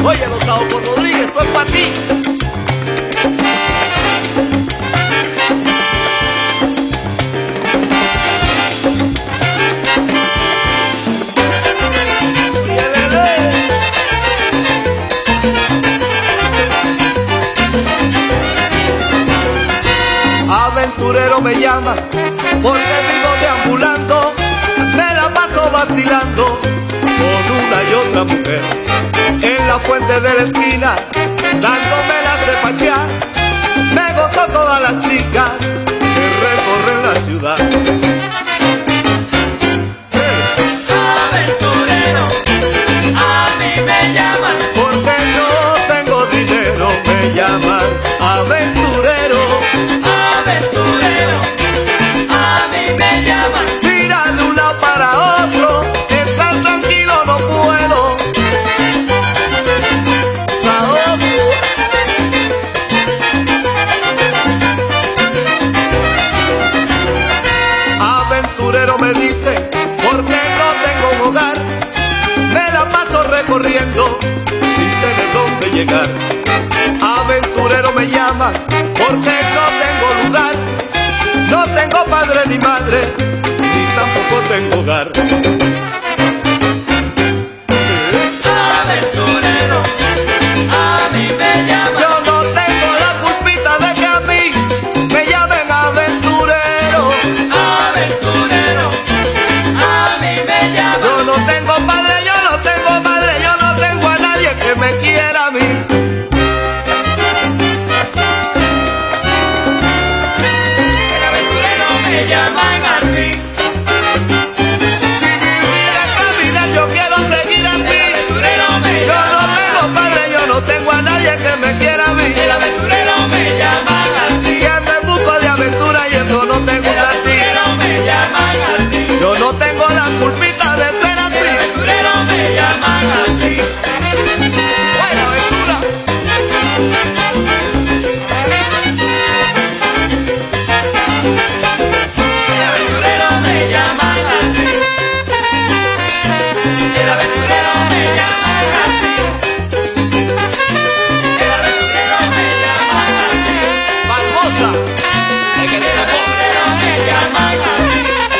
Oye, los Saoco Rodríguez, esto es para ti. Aventurero me llama porque vivo deambulando, me la paso vacilando con una y otra mujer en la fuente de la esquina, dándome las de pachear. Me gozo todas las chicas que recorren la ciudad. Aventurero, a mí me llaman porque no tengo dinero, me llaman aventurero. Aventurero, a mí me llaman. Mira de un lado para otro, estar tranquilo no puedo. Saoco. Aventurero me dice, porque no tengo un hogar, me la paso recorriendo sin tener dónde llegar. Aventurero me llama, porque no tengo lugar, no tengo padre ni madre, ni tampoco tengo hogar. Aventurero, a mí me llaman. Yo no tengo la culpita de que a mí me llamen aventurero. Aventurero, a mí me llaman. Yo no tengo padre, yo no tengo madre, yo no tengo a nadie que me quiera a mí. El aventurero me llaman así. Si mi vida caminar, yo quiero seguir así. El aventurero me Yo no llaman tengo padre, yo no tengo a nadie que me quiera a mí. así. El aventurero me llaman así. Que ando en busca de aventura y eso no tengo El aventurero me llaman así. yo no tengo la culpita de ser El así. aventurero me llaman así. Buena aventura. El aventurero me llaman así. El aventurero me llaman así. El aventurero me llaman así. Barbosa. El que El tiene voz. aventurero me llaman así.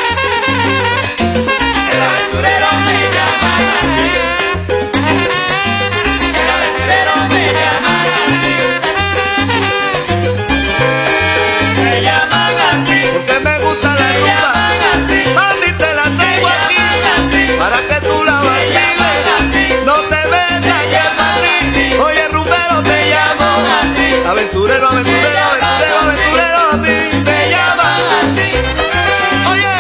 El aventurero me llaman así. El aventurero me llaman así. Me llaman así. Porque me gusta la Me rumba. llaman así. Mami, te la Me traigo aquí llaman así. para que tú la vaciles. No te metas que es para ti. Oye, rumbero, te llamo. Aventurero, aventurero, aventurero, aventurero, a mí me llaman. así. Oye,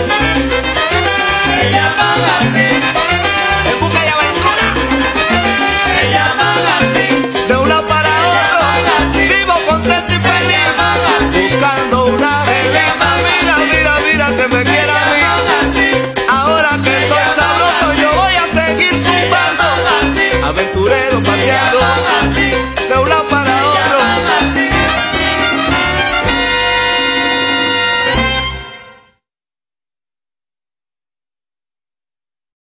Me llaman así. en busca de aventura, Me llaman así. de un lado para otro, vivo contento y feliz, buscando una bebida. Mira, mira, mira que me quiera a mí. Ahora que estoy sabroso, yo voy a seguir tumbando. Aventurero paseando. Así.